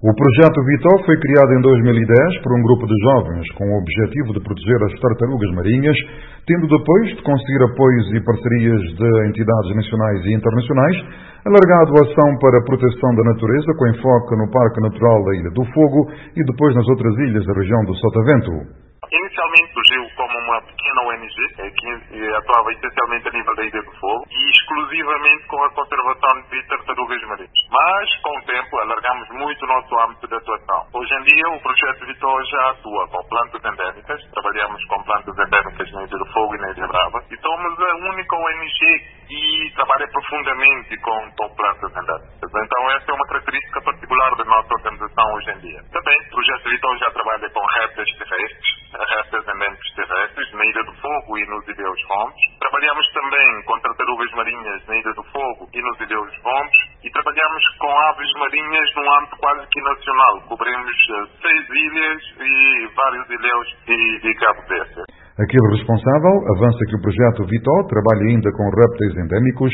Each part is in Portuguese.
O projeto Vitor foi criado em 2010 por um grupo de jovens com o objetivo de proteger as tartarugas marinhas, tendo depois de conseguir apoios e parcerias de entidades nacionais e internacionais, alargado a ação para a proteção da natureza com enfoque no Parque Natural da Ilha do Fogo e depois nas outras ilhas da região do Sotavento. Inicialmente surgiu como uma pequena ONG que atuava essencialmente a nível da Ilha do Fogo e exclusivamente com a conservação de tartarugas marinhas. Mas, com o tempo, alargamos muito o nosso âmbito de atuação. Hoje em dia, o projeto Vitor já atua com plantas endémicas. Trabalhamos com plantas endémicas na Ilha do Fogo e na Ilha Brava. E somos a única ONG que trabalha profundamente com plantas endémicas. Então, essa é uma característica particular da nossa organização hoje em dia. Também, o projeto Vitor já trabalha com répteis terrestres, répteis endémicos terrestres na Ilha do Fogo e nos Ilhéus Fontes. Trabalhamos também com tartarugas marinhas na Ilha do Fogo e nos Ilhéus Fontes e trabalhamos com aves marinhas num âmbito quase que nacional. Cobrimos 6 ilhas e vários ilhéus de Cabo Verde. Aquele responsável avança que o projeto Vitor trabalha ainda com répteis endémicos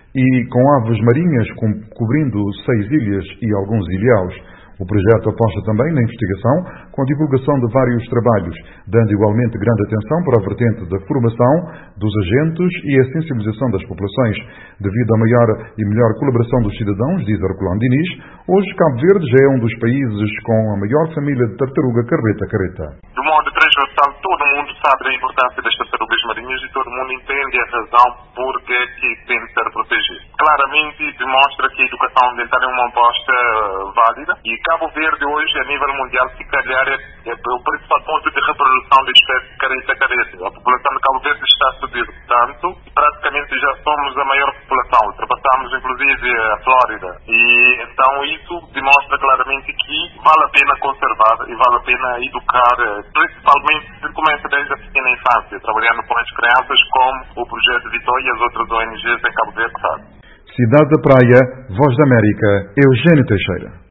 e com aves marinhas cobrindo 6 ilhas e alguns ilhéus. O projeto aposta também na investigação com a divulgação de vários trabalhos, dando igualmente grande atenção para a vertente da formação dos agentes e a sensibilização das populações. Devido à maior e melhor colaboração dos cidadãos, diz Herculano Diniz, hoje Cabo Verde já é um dos países com a maior família de tartaruga carreta-careta. Do modo transversal, todo mundo sabe da importância das tartarugas marinhas e todo mundo entende a razão por que tem de ser protegido. Claramente demonstra que a educação ambiental é uma aposta válida e Cabo Verde hoje, a nível mundial, se calhar é o principal ponto de reprodução da espécie careta-careta. A população de Cabo Verde está a subir tanto, praticamente já somos a maior população, ultrapassamos inclusive a Flórida. E então isso demonstra claramente que vale a pena conservar e vale a pena educar, principalmente se começa desde a pequena infância, trabalhando com as crianças como o Projeto Vitor e as outras ONGs em Cabo Verde fazem. Cidade da Praia, Voz da América, Eugênio Teixeira.